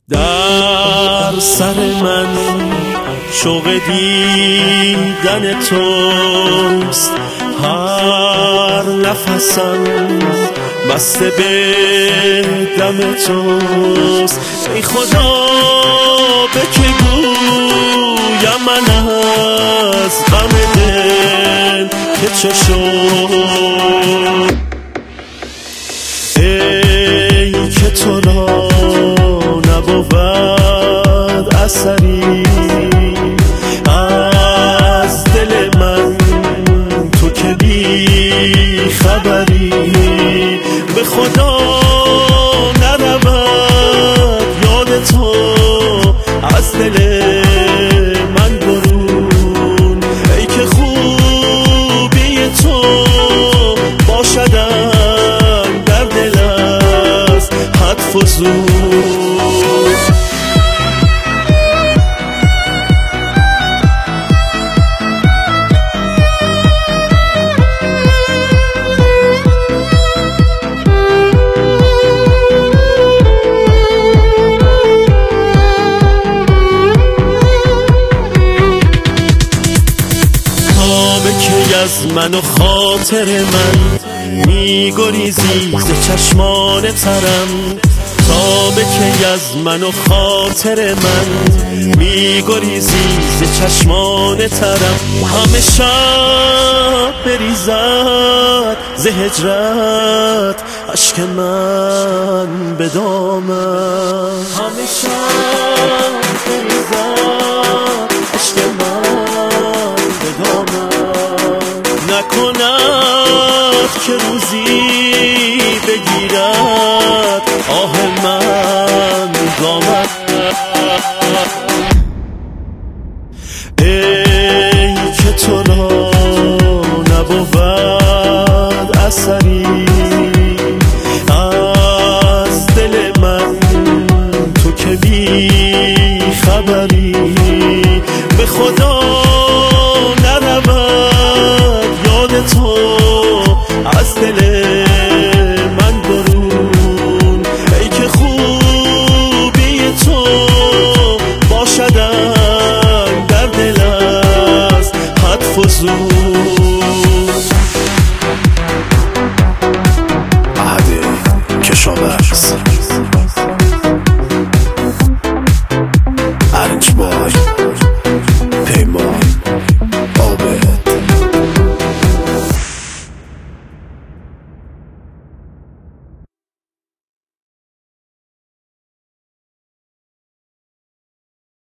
در سر من شوق دیدن توست، هر نفسم بسته به دم توست. ای خدا به که گویم من از غم دل که چه شد، ای که تو را نبود اثری از دل من، تو که بی خبری. به خدا نرود یاد تو از دل من برون، ای که خوبی تو باشدم در دل از حد فزود. از من و خاطر من میگریزی ز چشمان ترم، تا به کی از من و خاطر من میگریزی ز چشمان ترم. همه شب بریزد ز هجرت اشک من به دامن، همه شب بریزد اشک من به دامن. نکند که روزی بگیرد آه من گامت.